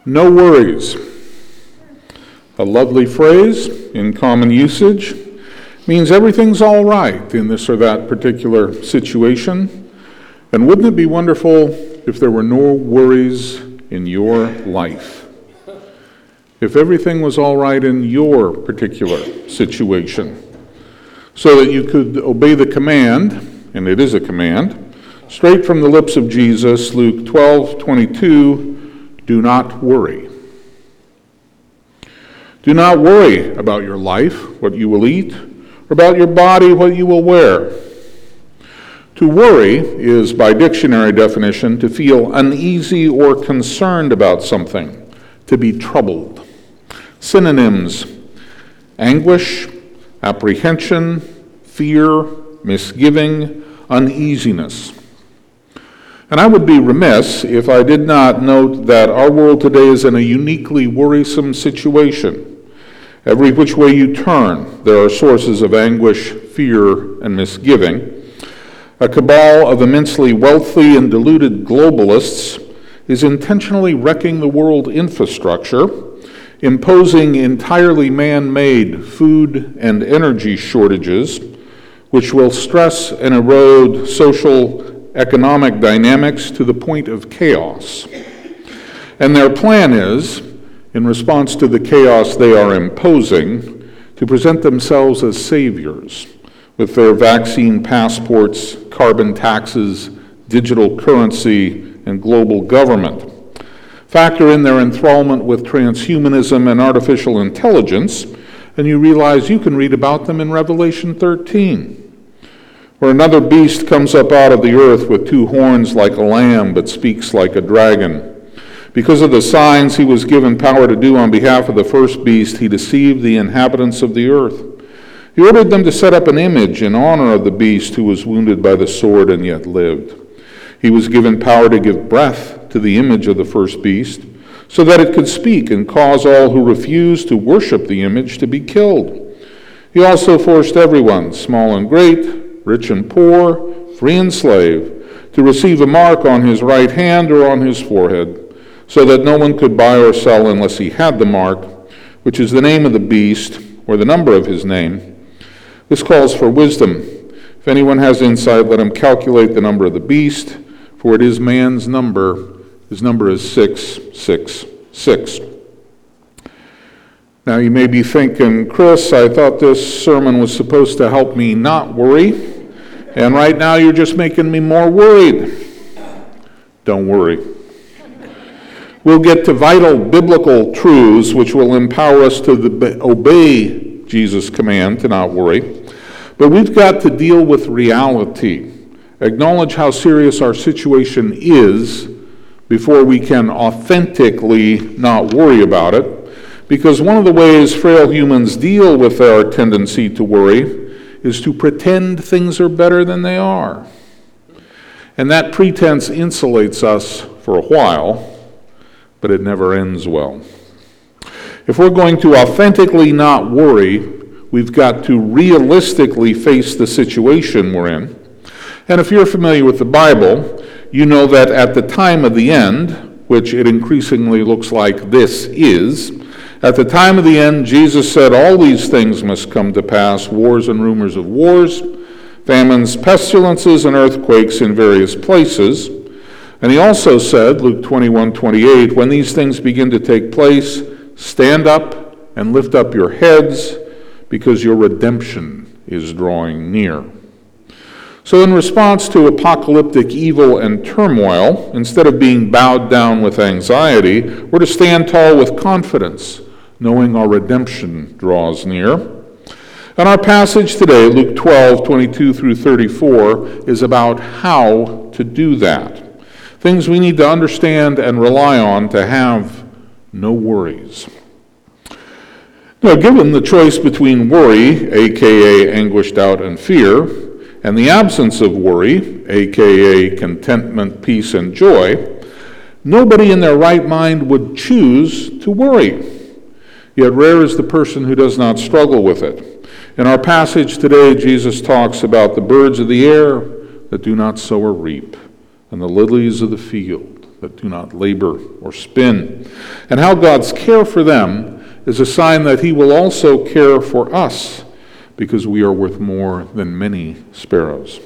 No worries. A lovely phrase in common usage, means everything's all right in this or that particular situation. And wouldn't it be wonderful if there were no worries in your life? If everything was all right in your particular situation, so that you could obey the command, and it is a command, straight from the lips of Jesus, Luke 12:22, do not worry. Do not worry about your life, what you will eat, or about your body, what you will wear. To worry is, by dictionary definition, to feel uneasy or concerned about something, to be troubled. Synonyms: anguish, apprehension, fear, misgiving, uneasiness. And I would be remiss if I did not note that our world today is in a uniquely worrisome situation. Every which way you turn, there are sources of anguish, fear, and misgiving. A cabal of immensely wealthy and deluded globalists is intentionally wrecking the world infrastructure, imposing entirely man-made food and energy shortages, which will stress and erode social economic dynamics to the point of chaos. And their plan is, in response to the chaos they are imposing, to present themselves as saviors with their vaccine passports, carbon taxes, digital currency, and global government. Factor in their enthrallment with transhumanism and artificial intelligence, and you realize you can read about them in Revelation 13. Where another beast comes up out of the earth with two horns like a lamb, but speaks like a dragon. Because of the signs he was given power to do on behalf of the first beast, he deceived the inhabitants of the earth. He ordered them to set up an image in honor of the beast who was wounded by the sword and yet lived. He was given power to give breath to the image of the first beast, so that it could speak and cause all who refused to worship the image to be killed. He also forced everyone, small and great, rich and poor, free and slave, to receive a mark on his right hand or on his forehead, so that no one could buy or sell unless he had the mark, which is the name of the beast or the number of his name. This calls for wisdom. If anyone has insight, let him calculate the number of the beast, for it is man's number. His number is 666. Now you may be thinking, Chris, I thought this sermon was supposed to help me not worry, and right now you're just making me more worried. Don't worry. We'll get to vital biblical truths which will empower us to obey Jesus' command to not worry. But we've got to deal with reality, acknowledge how serious our situation is before we can authentically not worry about it. Because one of the ways frail humans deal with our tendency to worry is to pretend things are better than they are. And that pretense insulates us for a while, but it never ends well. If we're going to authentically not worry, we've got to realistically face the situation we're in. And if you're familiar with the Bible, you know that at the time of the end, which it increasingly looks like this is, at the time of the end, Jesus said all these things must come to pass: wars and rumors of wars, famines, pestilences, and earthquakes in various places. And he also said, Luke 21:28, when these things begin to take place, stand up and lift up your heads, because your redemption is drawing near. So in response to apocalyptic evil and turmoil, instead of being bowed down with anxiety, we're to stand tall with confidence, knowing our redemption draws near. And our passage today, Luke 12:22 through 34, is about how to do that. Things we need to understand and rely on to have no worries. Now, given the choice between worry, aka anguish, doubt, and fear, and the absence of worry, aka contentment, peace, and joy, nobody in their right mind would choose to worry. Yet rare is the person who does not struggle with it. In our passage today, Jesus talks about the birds of the air that do not sow or reap, and the lilies of the field that do not labor or spin, and how God's care for them is a sign that he will also care for us, because we are worth more than many sparrows.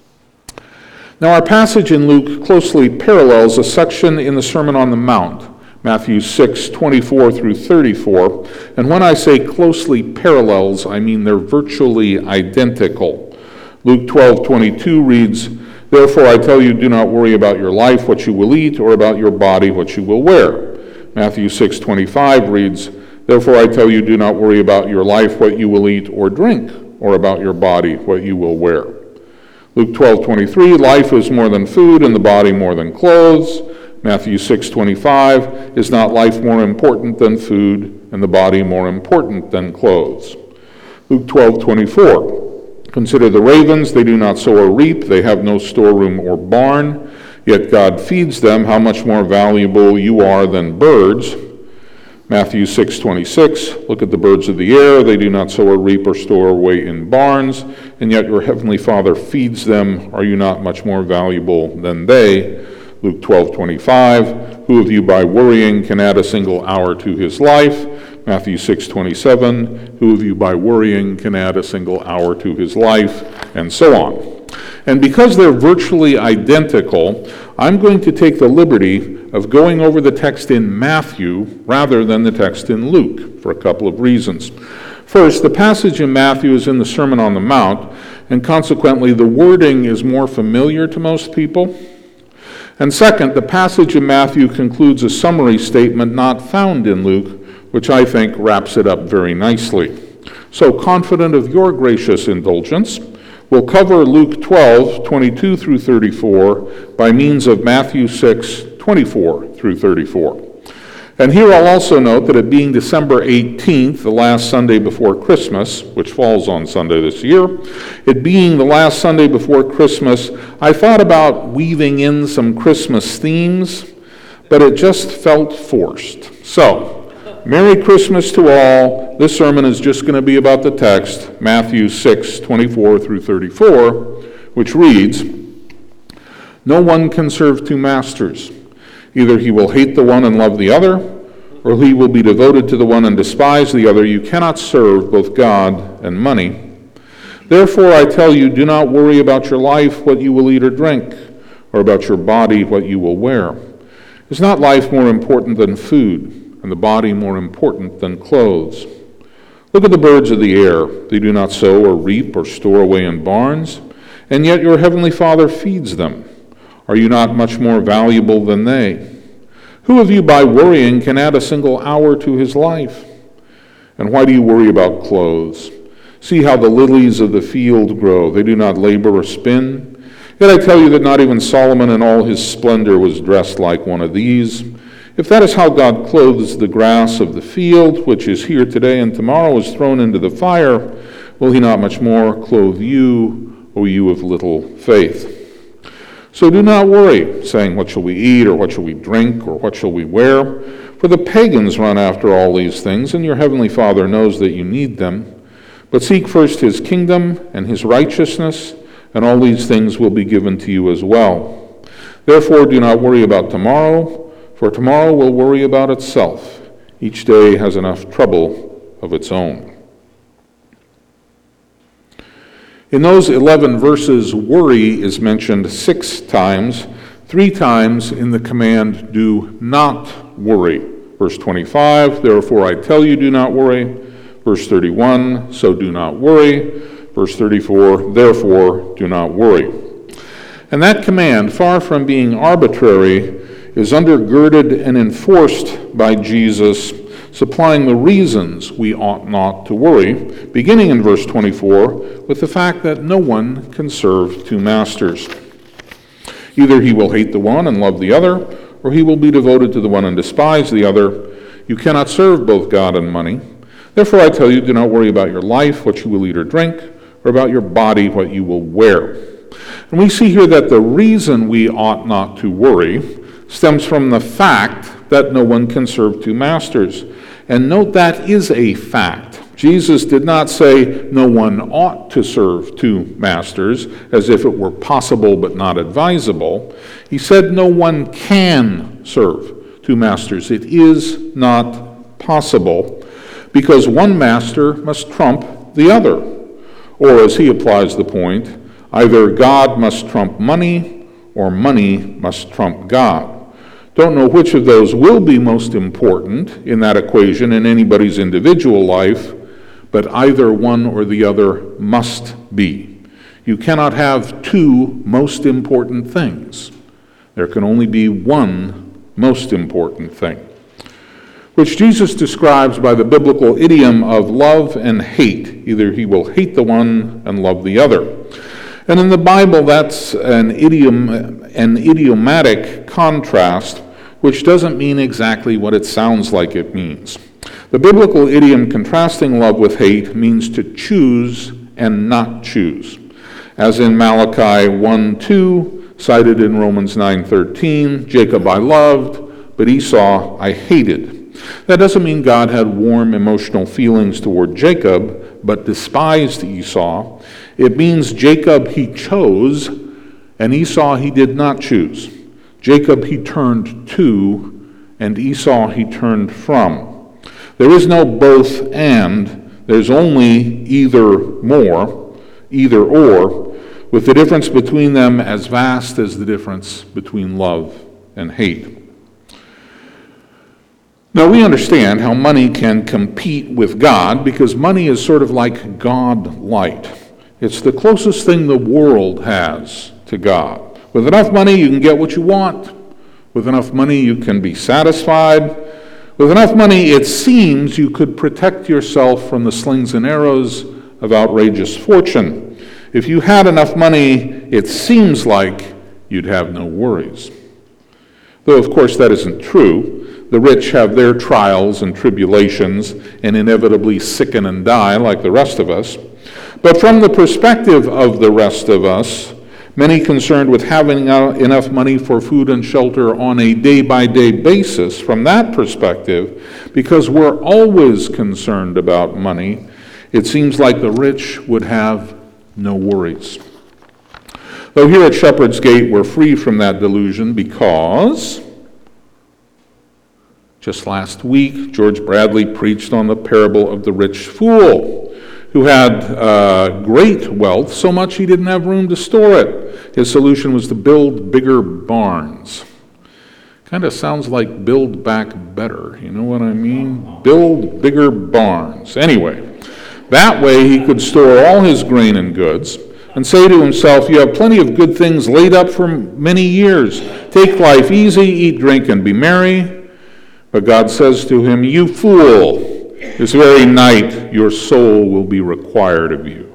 Now, our passage in Luke closely parallels a section in the Sermon on the Mount, Matthew 6:24 through 34. And when I say closely parallels, I mean they're virtually identical. Luke 12:22 reads, "Therefore I tell you, do not worry about your life, what you will eat, or about your body, what you will wear." Matthew 6:25 reads, "Therefore I tell you, do not worry about your life, what you will eat or drink, or about your body, what you will wear." Luke 12:23, "Life is more than food, and the body more than clothes." Matthew 6:25, "Is not life more important than food, and the body more important than clothes?" Luke 12:24, "Consider the ravens, they do not sow or reap, they have no storeroom or barn, yet God feeds them. How much more valuable you are than birds?" Matthew 6:26, "Look at the birds of the air, they do not sow or reap or store away in barns, and yet your heavenly Father feeds them. Are you not much more valuable than they?" Luke 12:25, "Who of you by worrying can add a single hour to his life?" Matthew 6:27, "Who of you by worrying can add a single hour to his life?" And so on. And because they're virtually identical, I'm going to take the liberty of going over the text in Matthew rather than the text in Luke for a couple of reasons. First, the passage in Matthew is in the Sermon on the Mount, and consequently the wording is more familiar to most people. And second, the passage in Matthew concludes a summary statement not found in Luke, which I think wraps it up very nicely. So, confident of your gracious indulgence, we'll cover Luke 12:22 through 34 by means of Matthew 6:24 through 34. And here I'll also note that it being December 18th, the last Sunday before Christmas, which falls on Sunday this year, it being the last Sunday before Christmas, I thought about weaving in some Christmas themes, but it just felt forced. So, Merry Christmas to all. This sermon is just going to be about the text, Matthew 6:24 through 34, which reads, "No one can serve two masters. Either he will hate the one and love the other, or he will be devoted to the one and despise the other. You cannot serve both God and money. Therefore I tell you, do not worry about your life, what you will eat or drink, or about your body, what you will wear. Is not life more important than food, and the body more important than clothes? Look at the birds of the air. They do not sow or reap or store away in barns, and yet your heavenly Father feeds them. Are you not much more valuable than they? Who of you by worrying can add a single hour to his life? And why do you worry about clothes? See how the lilies of the field grow. They do not labor or spin. Yet I tell you that not even Solomon in all his splendor was dressed like one of these. If that is how God clothes the grass of the field, which is here today and tomorrow is thrown into the fire, will he not much more clothe you, O you of little faith? So do not worry, saying, what shall we eat, or what shall we drink, or what shall we wear? For the pagans run after all these things, and your heavenly Father knows that you need them. But seek first his kingdom and his righteousness, and all these things will be given to you as well. Therefore do not worry about tomorrow, for tomorrow will worry about itself. Each day has enough trouble of its own." In those 11 verses, worry is mentioned 6 times, 3 times in the command, do not worry. Verse 25, therefore I tell you, do not worry. Verse 31, so do not worry. Verse 34, therefore do not worry. And that command, far from being arbitrary, is undergirded and enforced by Jesus, supplying the reasons we ought not to worry, beginning in verse 24 with the fact that no one can serve two masters. Either he will hate the one and love the other, or he will be devoted to the one and despise the other. You cannot serve both God and money. Therefore I tell you, do not worry about your life, what you will eat or drink, or about your body, what you will wear. And we see here that the reason we ought not to worry stems from the fact that no one can serve two masters. And note that is a fact. Jesus did not say no one ought to serve two masters, as if it were possible but not advisable. He said no one can serve two masters. It is not possible, because one master must trump the other. Or, as he applies the point, either God must trump money, or money must trump God. Don't know which of those will be most important in that equation in anybody's individual life, but either one or the other must be. You cannot have two most important things. There can only be one most important thing, which Jesus describes by the biblical idiom of love and hate. Either he will hate the one and love the other. And in the Bible, that's an idiomatic contrast, which doesn't mean exactly what it sounds like it means. The biblical idiom contrasting love with hate means to choose and not choose. As in Malachi 1:2, cited in Romans 9:13, Jacob I loved, but Esau I hated. That doesn't mean God had warm emotional feelings toward Jacob, but despised Esau. It means Jacob he chose, and Esau he did not choose. Jacob he turned to, and Esau he turned from. There is no both and, there's only either or, with the difference between them as vast as the difference between love and hate. Now we understand how money can compete with God, because money is sort of like God light. It's the closest thing the world has to God. With enough money, you can get what you want. With enough money, you can be satisfied. With enough money, it seems you could protect yourself from the slings and arrows of outrageous fortune. If you had enough money, it seems like you'd have no worries. Though, of course, that isn't true. The rich have their trials and tribulations and inevitably sicken and die like the rest of us. But from the perspective of the rest of us, many concerned with having enough money for food and shelter on a day-by-day basis, from that perspective, because we're always concerned about money, it seems like the rich would have no worries. Though here at Shepherd's Gate we're free from that delusion, because just last week George Bradley preached on the parable of the rich fool, who had great wealth, so much he didn't have room to store it. His solution was to build bigger barns. Kind of sounds like build back better, you know what I mean? Build bigger barns. Anyway, that way he could store all his grain and goods and say to himself, you have plenty of good things laid up for many years. Take life easy, eat, drink, and be merry. But God says to him, you fool, this very night your soul will be required of you.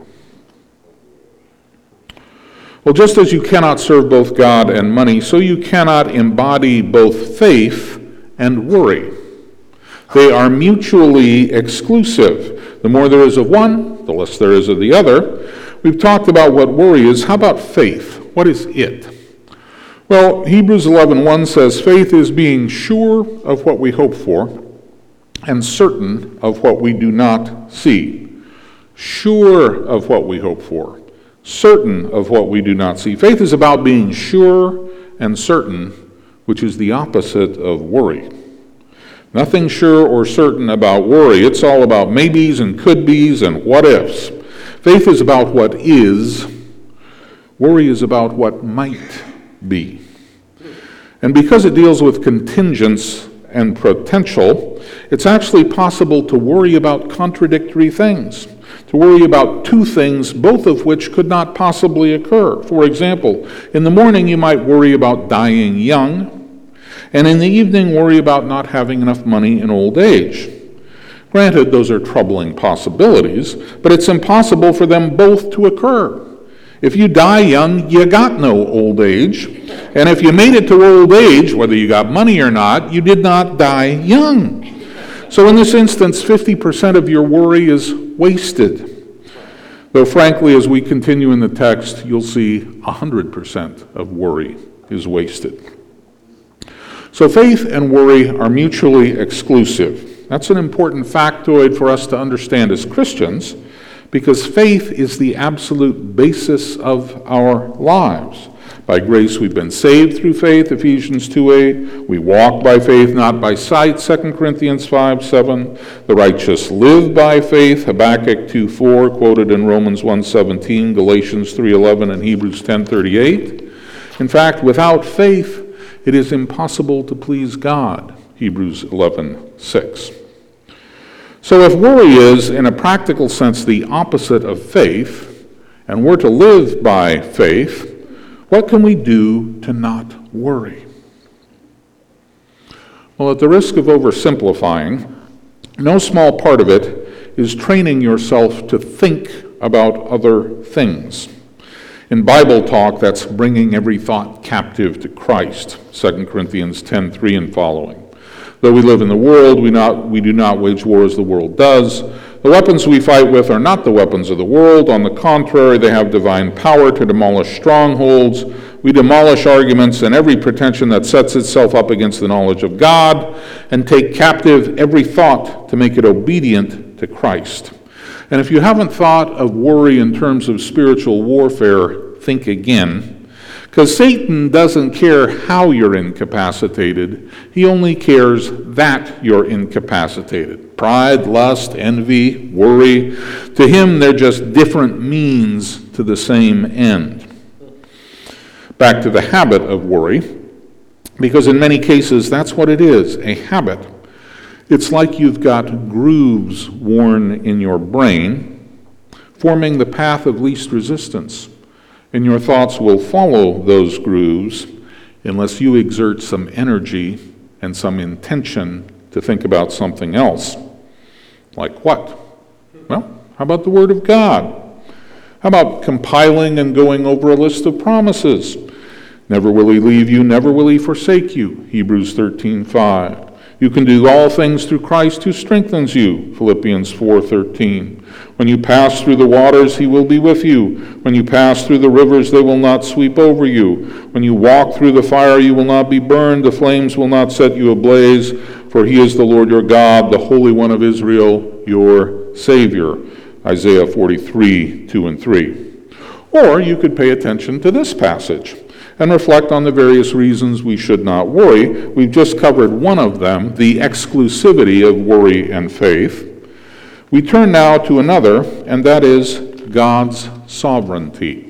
Well, just as you cannot serve both God and money, so you cannot embody both faith and worry. They are mutually exclusive. The more there is of one, the less there is of the other. We've talked about what worry is. How about faith? What is it? Well, Hebrews 11:1 says, faith is being sure of what we hope for and certain of what we do not see. Sure of what we hope for, certain of what we do not see. Faith is about being sure and certain, which is the opposite of worry. Nothing sure or certain about worry. It's all about maybes and could-bes and what-ifs. Faith is about what is. Worry is about what might be. And because it deals with contingents and potential, it's actually possible to worry about contradictory things, to worry about two things, both of which could not possibly occur. For example, in the morning you might worry about dying young, and in the evening worry about not having enough money in old age. Granted, those are troubling possibilities, but it's impossible for them both to occur. If you die young, you got no old age. And if you made it to old age, whether you got money or not, you did not die young. So in this instance, 50% of your worry is wasted. Though frankly, as we continue in the text, you'll see 100% of worry is wasted. So faith and worry are mutually exclusive. That's an important factoid for us to understand as Christians, because faith is the absolute basis of our lives. By grace we've been saved through faith, Ephesians 2:8. We walk by faith, not by sight, 2 Corinthians 5:7. The righteous live by faith, Habakkuk 2:4, quoted in Romans 1:17, Galatians 3:11, and Hebrews 10:38. In fact, without faith, it is impossible to please God, Hebrews 11:6. So if worry is, in a practical sense, the opposite of faith, and we're to live by faith, what can we do to not worry? Well, at the risk of oversimplifying, no small part of it is training yourself to think about other things. In Bible talk, that's bringing every thought captive to Christ, 2 Corinthians 10:3 and following. Though we live in the world, we do not wage war as the world does. The weapons we fight with are not the weapons of the world. On the contrary, they have divine power to demolish strongholds. We demolish arguments and every pretension that sets itself up against the knowledge of God, and take captive every thought to make it obedient to Christ. And if you haven't thought of worry in terms of spiritual warfare, think again. Because Satan doesn't care how you're incapacitated. He only cares that you're incapacitated. Pride, lust, envy, worry. To him, they're just different means to the same end. Back to the habit of worry, because in many cases, that's what it is, a habit. It's like you've got grooves worn in your brain, forming the path of least resistance. And your thoughts will follow those grooves unless you exert some energy and some intention to think about something else. Like what? Well, how about the Word of God? How about compiling and going over a list of promises? Never will he leave you, never will he forsake you, Hebrews 13:5. You can do all things through Christ who strengthens you, Philippians 4:13. When you pass through the waters, he will be with you. When you pass through the rivers, they will not sweep over you. When you walk through the fire, you will not be burned. The flames will not set you ablaze. For he is the Lord your God, the Holy One of Israel, your Savior. Isaiah 43:2 and 3. Or you could pay attention to this passage and reflect on the various reasons we should not worry. We've just covered one of them, the exclusivity of worry and faith. We turn now to another, and that is God's sovereignty.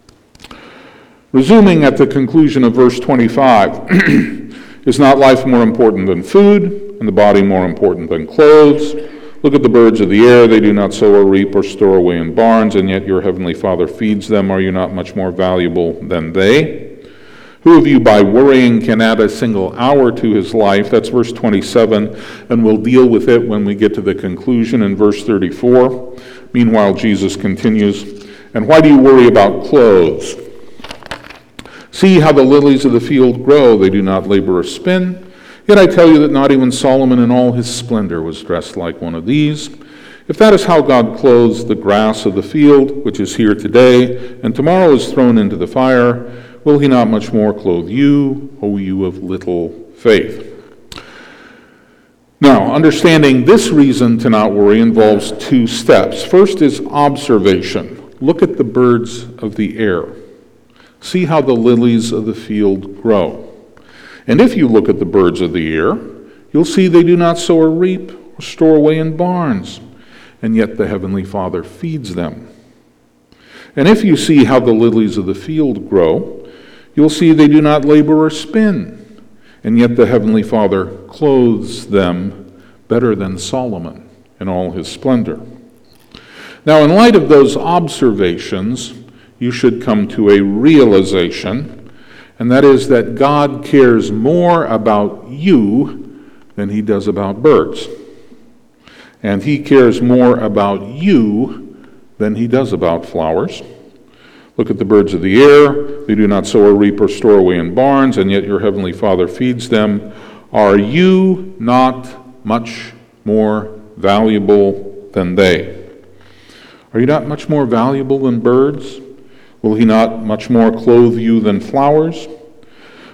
Resuming at the conclusion of verse 25, is not life more important than food, and the body more important than clothes? Look at the birds of the air. They do not sow or reap or store away in barns, and yet your heavenly Father feeds them. Are you not much more valuable than they? Who of you by worrying can add a single hour to his life? That's verse 27, and we'll deal with it when we get to the conclusion in verse 34. Meanwhile, Jesus continues, and why do you worry about clothes? See how the lilies of the field grow. They do not labor or spin. Yet I tell you that not even Solomon in all his splendor was dressed like one of these. If that is how God clothes the grass of the field, which is here today, and tomorrow is thrown into the fire, will he not much more clothe you, O you of little faith? Now, understanding this reason to not worry involves two steps. First is observation. Look at the birds of the air. See how the lilies of the field grow. And if you look at the birds of the air, you'll see they do not sow or reap or store away in barns, and yet the Heavenly Father feeds them. And if you see how the lilies of the field grow, you'll see they do not labor or spin, and yet the Heavenly Father clothes them better than Solomon in all his splendor. Now, in light of those observations, you should come to a realization, and that is that God cares more about you than he does about birds. And he cares more about you than he does about flowers. Look at the birds of the air. They do not sow or reap or store away in barns, and yet your heavenly Father feeds them. Are you not much more valuable than they? Are you not much more valuable than birds? Will he not much more clothe you than flowers?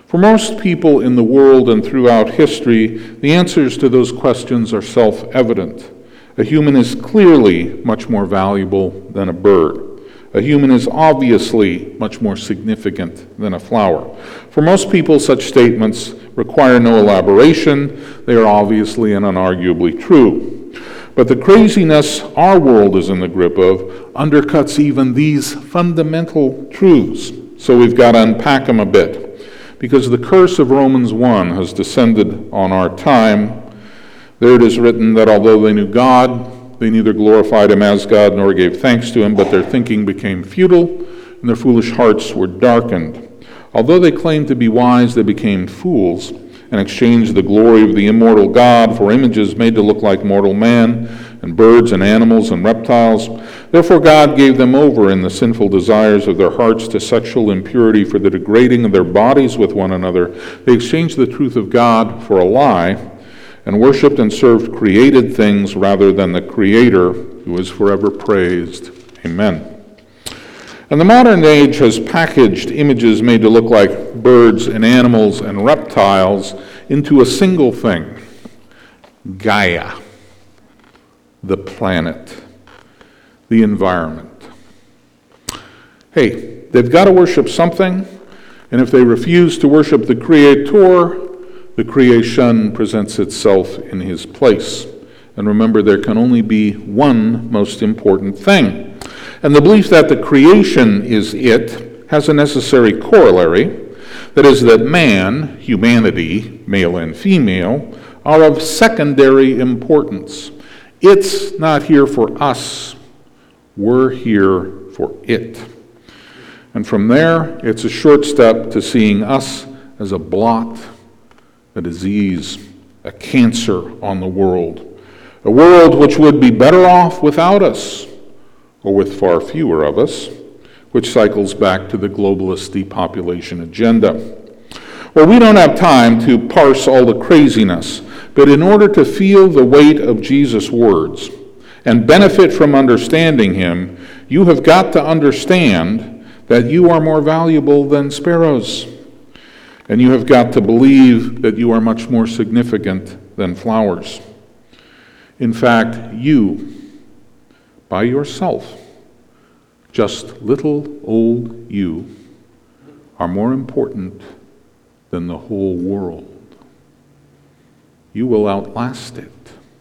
For most people in the world and throughout history, the answers to those questions are self-evident. A human is clearly much more valuable than a bird. A human is obviously much more significant than a flower. For most people, such statements require no elaboration. They are obviously and unarguably true. But the craziness our world is in the grip of undercuts even these fundamental truths. So we've got to unpack them a bit. Because the curse of Romans 1 has descended on our time. There it is written that although they knew God, they neither glorified him as God nor gave thanks to him, but their thinking became futile, and their foolish hearts were darkened. Although they claimed to be wise, they became fools, and exchanged the glory of the immortal God for images made to look like mortal man, and birds and animals and reptiles. Therefore God gave them over in the sinful desires of their hearts to sexual impurity for the degrading of their bodies with one another. They exchanged the truth of God for a lie, and worshipped and served created things rather than the Creator, who is forever praised. Amen. And the modern age has packaged images made to look like birds and animals and reptiles into a single thing: Gaia, the planet, the environment. Hey, they've got to worship something, and if they refuse to worship the Creator, the creation presents itself in his place. And remember, there can only be one most important thing. And the belief that the creation is it has a necessary corollary. That is that man, humanity, male and female, are of secondary importance. It's not here for us. We're here for it. And from there, it's a short step to seeing us as a blot, a disease, a cancer on the world. A world which would be better off without us, or with far fewer of us, which cycles back to the globalist depopulation agenda. Well, we don't have time to parse all the craziness, but in order to feel the weight of Jesus' words and benefit from understanding him, you have got to understand that you are more valuable than sparrows. And you have got to believe that you are much more significant than flowers. In fact, you, by yourself, just little old you, are more important than the whole world. You will outlast it.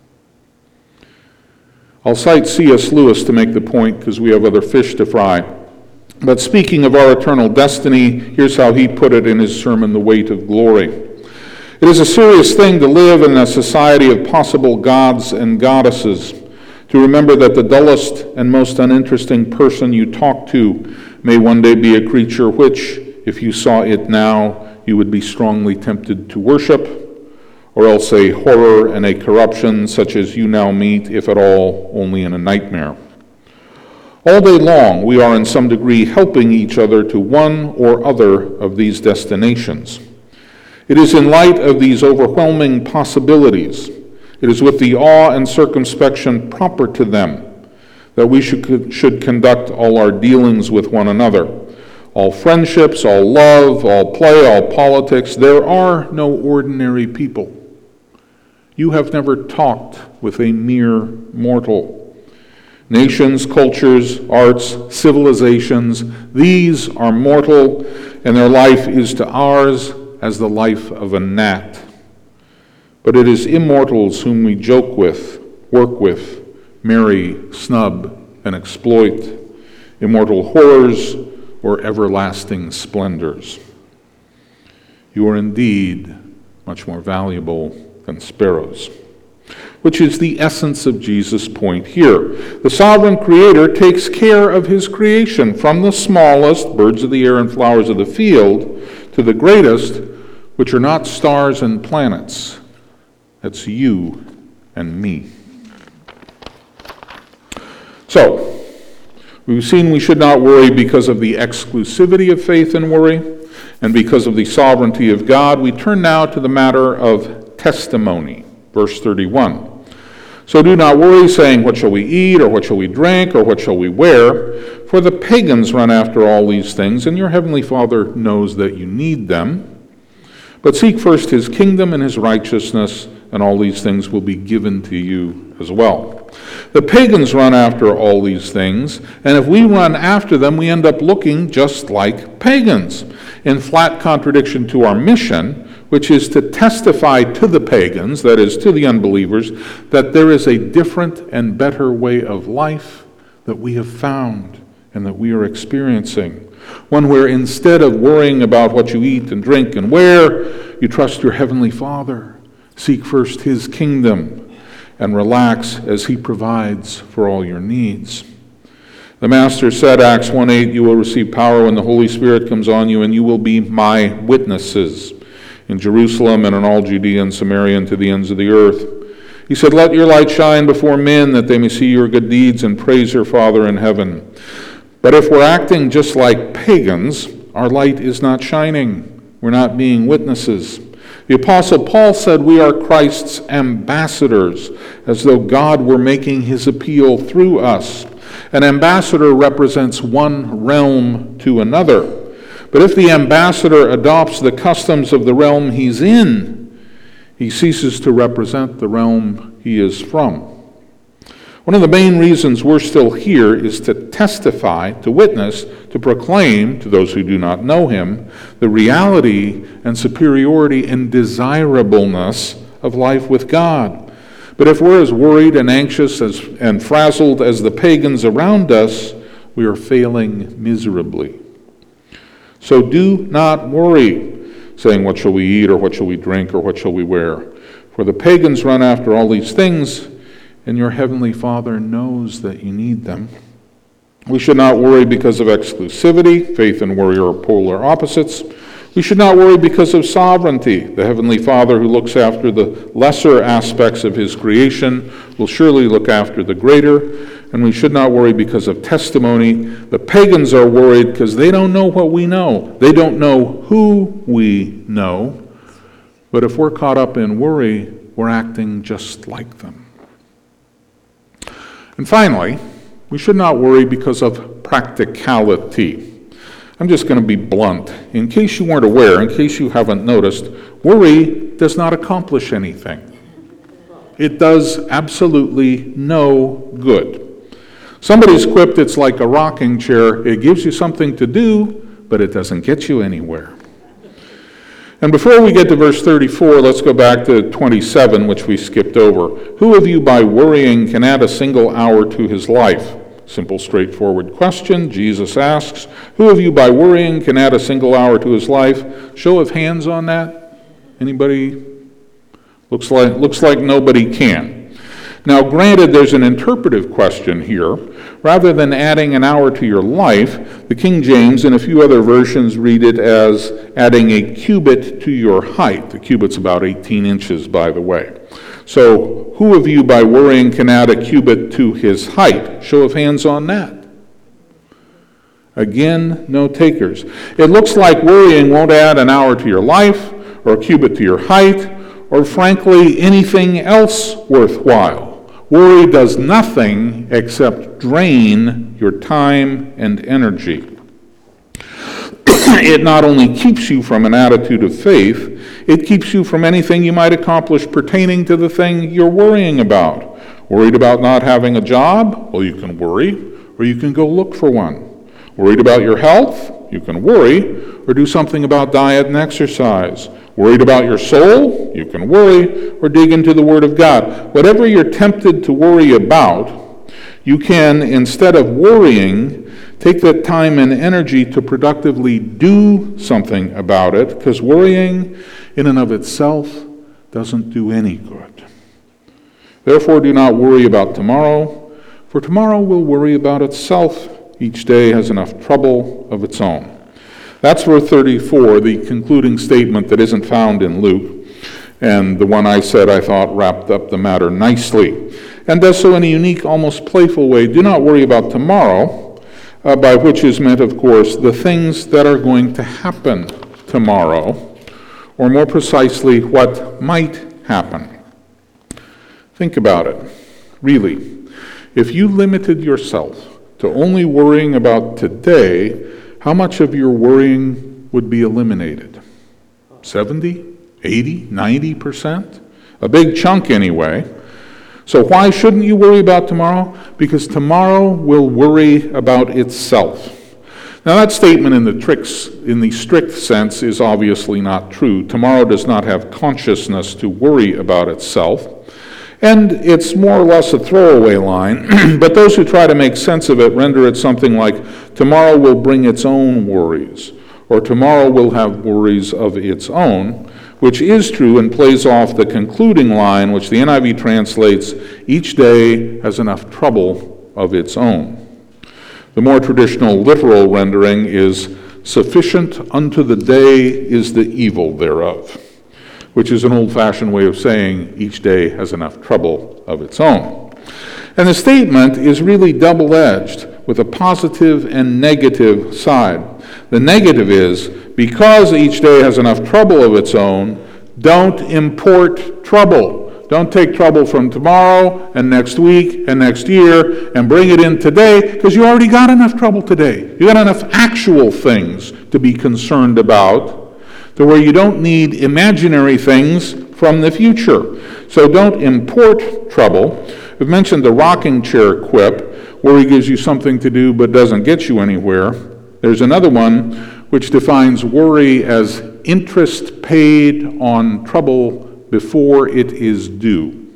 I'll cite C.S. Lewis to make the point because we have other fish to fry. But speaking of our eternal destiny, here's how he put it in his sermon, The Weight of Glory. It is a serious thing to live in a society of possible gods and goddesses, to remember that the dullest and most uninteresting person you talk to may one day be a creature which, if you saw it now, you would be strongly tempted to worship, or else a horror and a corruption such as you now meet, if at all, only in a nightmare. All day long, we are in some degree helping each other to one or other of these destinations. It is in light of these overwhelming possibilities, it is with the awe and circumspection proper to them, that we should conduct all our dealings with one another. All friendships, all love, all play, all politics. There are no ordinary people. You have never talked with a mere mortal. Nations, cultures, arts, civilizations, these are mortal, and their life is to ours as the life of a gnat. But it is immortals whom we joke with, work with, marry, snub, and exploit, immortal horrors or everlasting splendors. You are indeed much more valuable than sparrows, which is the essence of Jesus' point here. The sovereign Creator takes care of his creation, from the smallest, birds of the air and flowers of the field, to the greatest, which are not stars and planets. That's you and me. So, we've seen we should not worry because of the exclusivity of faith and worry, and because of the sovereignty of God. We turn now to the matter of testimony. Verse 31. So do not worry, saying, what shall we eat, or what shall we drink, or what shall we wear? For the pagans run after all these things, and your heavenly Father knows that you need them. But seek first his kingdom and his righteousness, and all these things will be given to you as well. The pagans run after all these things, and if we run after them, we end up looking just like pagans, in flat contradiction to our mission, which is to testify to the pagans, that is, to the unbelievers, that there is a different and better way of life that we have found and that we are experiencing. One where instead of worrying about what you eat and drink and wear, you trust your heavenly Father. Seek first his kingdom and relax as he provides for all your needs. The Master said, Acts 1:8, you will receive power when the Holy Spirit comes on you, and you will be my witnesses in Jerusalem and in all Judea and Samaria and to the ends of the earth. He said, let your light shine before men that they may see your good deeds and praise your Father in heaven. But if we're acting just like pagans, our light is not shining. We're not being witnesses. The Apostle Paul said we are Christ's ambassadors, as though God were making his appeal through us. An ambassador represents one realm to another. But if the ambassador adopts the customs of the realm he's in, he ceases to represent the realm he is from. One of the main reasons we're still here is to testify, to witness, to proclaim to those who do not know him the reality and superiority and desirableness of life with God. But if we're as worried and anxious and frazzled as the pagans around us, we are failing miserably. So do not worry, saying, what shall we eat, or what shall we drink, or what shall we wear? For the pagans run after all these things, and your heavenly Father knows that you need them. We should not worry because of exclusivity. Faith and worry are polar opposites. We should not worry because of sovereignty. The heavenly Father who looks after the lesser aspects of his creation will surely look after the greater. And we should not worry because of testimony. The pagans are worried because they don't know what we know. They don't know who we know. But if we're caught up in worry, we're acting just like them. And finally, we should not worry because of practicality. I'm just going to be blunt. In case you weren't aware, in case you haven't noticed, worry does not accomplish anything. It does absolutely no good. Somebody's quipped it's like a rocking chair. It gives you something to do, but it doesn't get you anywhere. And before we get to verse 34, let's go back to 27, which we skipped over. Who of you by worrying can add a single hour to his life? Simple, straightforward question. Jesus asks, who of you by worrying can add a single hour to his life? Show of hands on that. Anybody? Looks like nobody can. Now, granted, there's an interpretive question here. Rather than adding an hour to your life, the King James and a few other versions read it as adding a cubit to your height. The cubit's about 18 inches, by the way. So, who of you by worrying can add a cubit to his height? Show of hands on that. Again, no takers. It looks like worrying won't add an hour to your life, or a cubit to your height, or frankly, anything else worthwhile. Worry does nothing except drain your time and energy. It not only keeps you from an attitude of faith, it keeps you from anything you might accomplish pertaining to the thing you're worrying about. Worried about not having a job? Well, you can worry, or you can go look for one. Worried about your health? You can worry, or do something about diet and exercise. Worried about your soul? You can worry, or dig into the Word of God. Whatever you're tempted to worry about, you can, instead of worrying, take that time and energy to productively do something about it, because worrying in and of itself doesn't do any good. Therefore, do not worry about tomorrow, for tomorrow will worry about itself. Each day has enough trouble of its own. That's verse 34, the concluding statement that isn't found in Luke, and the one I said I thought wrapped up the matter nicely, and does so in a unique, almost playful way. Do not worry about tomorrow, by which is meant, of course, the things that are going to happen tomorrow, or more precisely, what might happen. Think about it. Really, if you limited yourself to only worrying about today, how much of your worrying would be eliminated? 70? 80, 90%? A big chunk anyway. So why shouldn't you worry about tomorrow? Because tomorrow will worry about itself. Now that statement in the strict sense is obviously not true. Tomorrow does not have consciousness to worry about itself. And it's more or less a throwaway line, but those who try to make sense of it render it something like, tomorrow will bring its own worries, or tomorrow will have worries of its own, which is true and plays off the concluding line, which the NIV translates, each day has enough trouble of its own. The more traditional literal rendering is, sufficient unto the day is the evil thereof, which is an old-fashioned way of saying each day has enough trouble of its own. And the statement is really double-edged, with a positive and negative side. The negative is, because each day has enough trouble of its own, don't import trouble. Don't take trouble from tomorrow and next week and next year and bring it in today, because you already got enough trouble today. You got enough actual things to be concerned about, to where you don't need imaginary things from the future. So don't import trouble. We've mentioned the rocking chair quip, where he gives you something to do but doesn't get you anywhere. There's another one which defines worry as interest paid on trouble before it is due.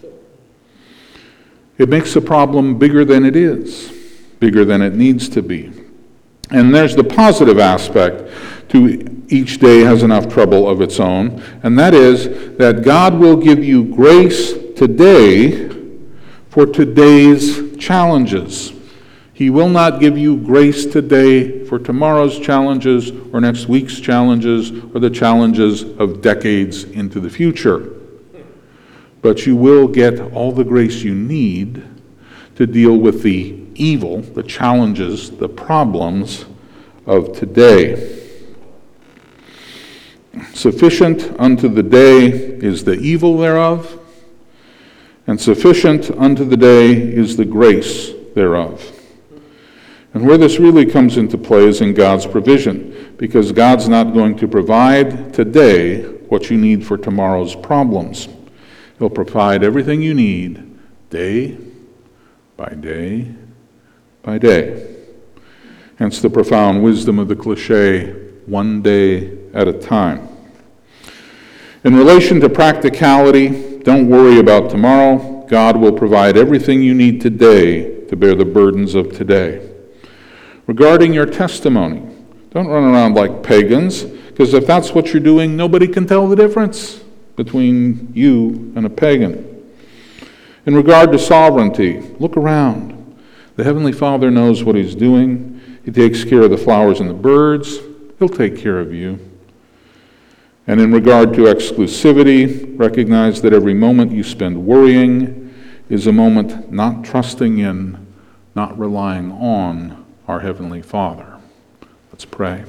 It makes the problem bigger than it is, bigger than it needs to be. And there's the positive aspect to each day has enough trouble of its own, and that is that God will give you grace today for today's challenges. He will not give you grace today for tomorrow's challenges or next week's challenges or the challenges of decades into the future. But you will get all the grace you need to deal with the evil, the challenges, the problems of today. Sufficient unto the day is the evil thereof, and sufficient unto the day is the grace thereof. And where this really comes into play is in God's provision, because God's not going to provide today what you need for tomorrow's problems. He'll provide everything you need day by day by day. Hence the profound wisdom of the cliche, one day at a time. In relation to practicality, don't worry about tomorrow. God will provide everything you need today to bear the burdens of today. Regarding your testimony, don't run around like pagans, because if that's what you're doing, nobody can tell the difference between you and a pagan. In regard to sovereignty, look around. The Heavenly Father knows what He's doing. He takes care of the flowers and the birds. He'll take care of you. And in regard to exclusivity, recognize that every moment you spend worrying is a moment not trusting in, not relying on our Heavenly Father. Let's pray.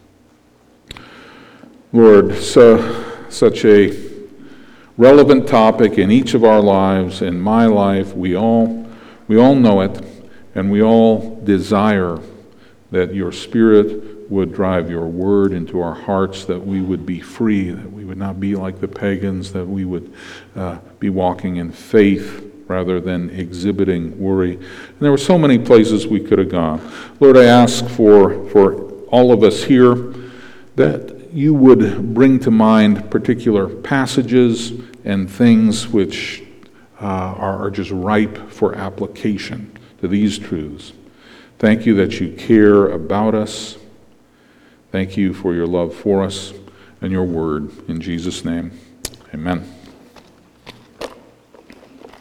Lord, such a relevant topic in each of our lives, in my life, we all know it, and we all desire that your Spirit would drive your word into our hearts, that we would be free, that we would not be like the pagans, that we would be walking in faith rather than exhibiting worry. And there were so many places we could have gone. Lord, I ask for all of us here that you would bring to mind particular passages and things which are just ripe for application to these truths. Thank you that you care about us. Thank you for your love for us and your word. In Jesus' name, amen.